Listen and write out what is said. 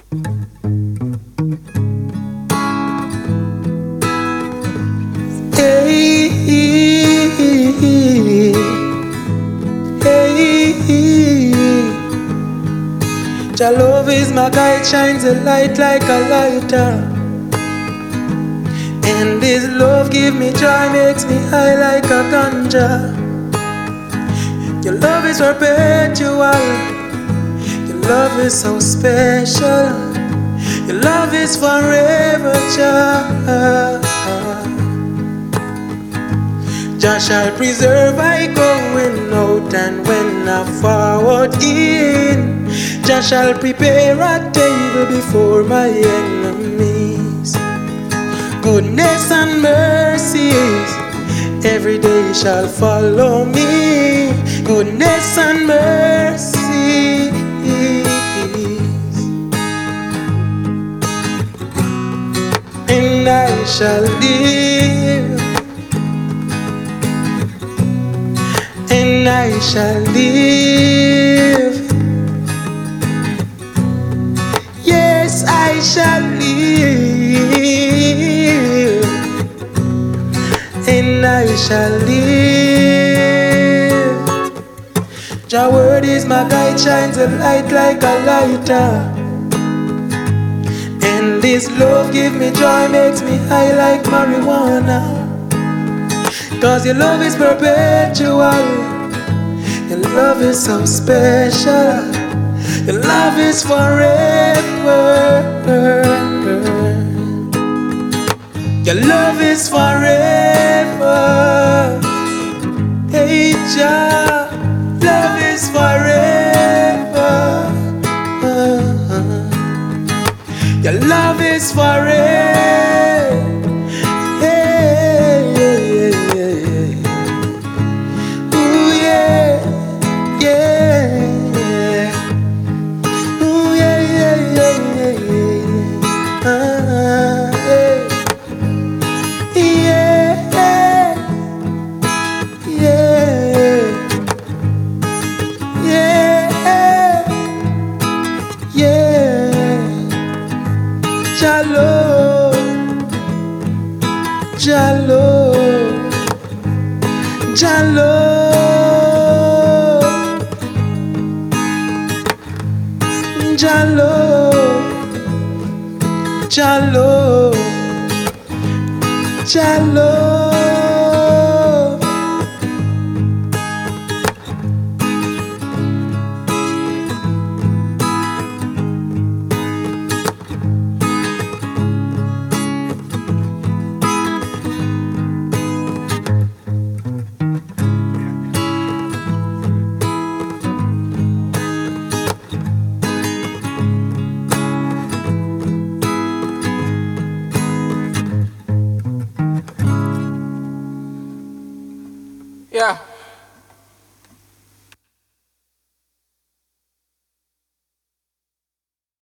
Hey, hey, your love is my guide, shines a light like a lighter. And this love give me joy, makes me high like a ganja. Your love is perpetual, your love is so special. Your love is forever, child. Jah shall preserve I going out and when I forward in. Jah shall prepare a table before my enemies. Goodness and mercies every day shall follow me. Goodness and mercies, and I shall live, and I shall live. Yes, I shall live, and I shall live. Your word is my guide, shines a light like a lighter. And this love give me joy, makes me high like marijuana. Cause your love is perpetual, your love is so special. Your love is forever. Your love is forever. Hey, Jah, love is forever. Your love is forever. Hey, yeah, yeah, yeah. Ooh, yeah, yeah. Ooh, yeah, yeah, yeah, yeah, yeah. Yeah, yeah. Shalom, shalom, shalom, shalom, shalom, shalom. Yeah.